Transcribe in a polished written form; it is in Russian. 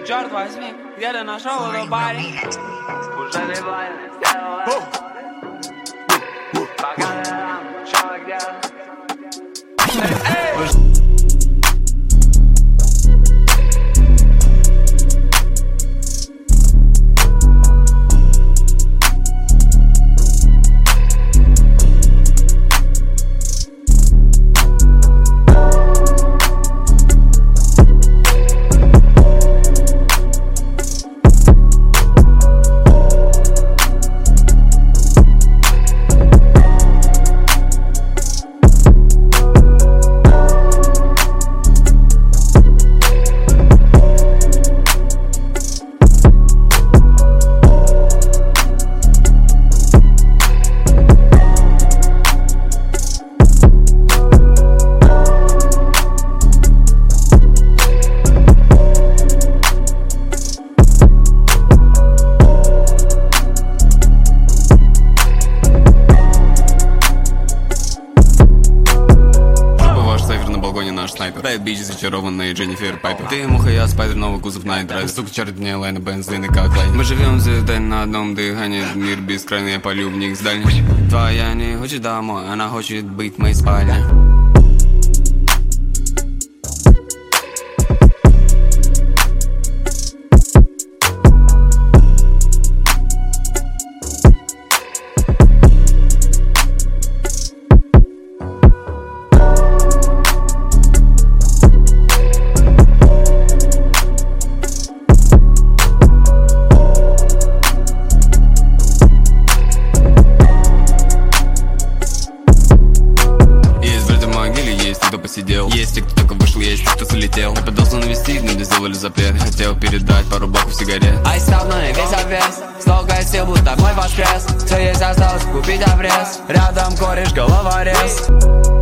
черт возьми, где ты нашел эту парень? Уже не больно, сделала. Пока ты там, чё, где? Снайпер, бич зачарованный Дженнифер Пайпер. Ты муха, я спайдер, новый кузов Найт Драйв. Сука, черт мне лайна, бензины как лайн. Мы живем звездай на одном дыхании. Мир бескрайний, я полю в них с дальних. Твоя не хочет домой, она хочет быть в моей спальне. Посидел. Есть те, кто только вышел, есть те, кто залетел. Я пытался навестить, но не сделали запрет. Хотел передать пару баков сигарет. Айстовной весь обвес, столько сил, будто мой воскрес. Все есть осталось купить обрез. Рядом кореш, головорез.